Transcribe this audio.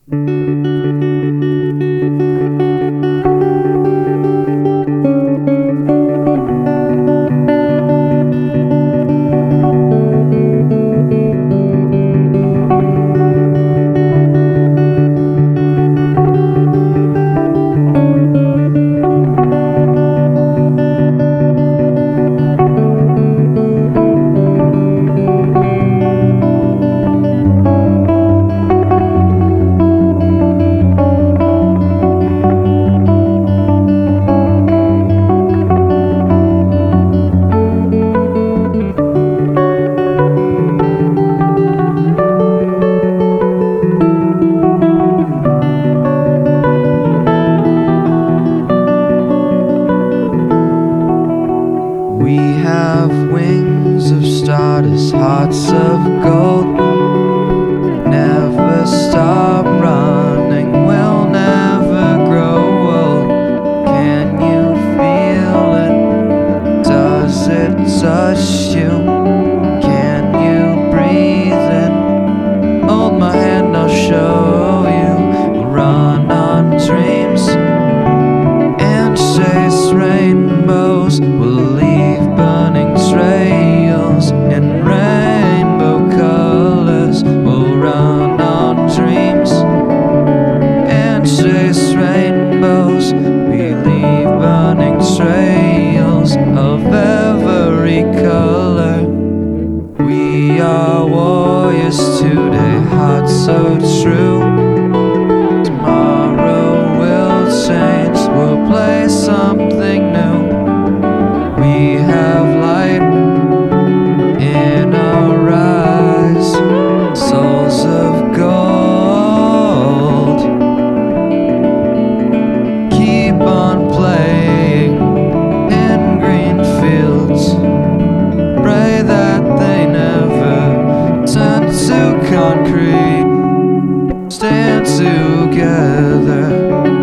We have wings of stardust, hearts of gold. Never stop running, we'll never grow old. Can you feel it? Does it touch you? Can you breathe in? Hold my hand, I'll show you. We'll run on dreams and chase rainbows. We'll leave burning trails in rainbow colors. We'll run on dreams and chase rainbows. We leave burning trails of every color. We are warriors today, hearts so true. Tomorrow will change, we'll play something new. We have light in our eyes, souls of gold. Keep on playing in green fields. Pray that they never turn to concrete. Stand together.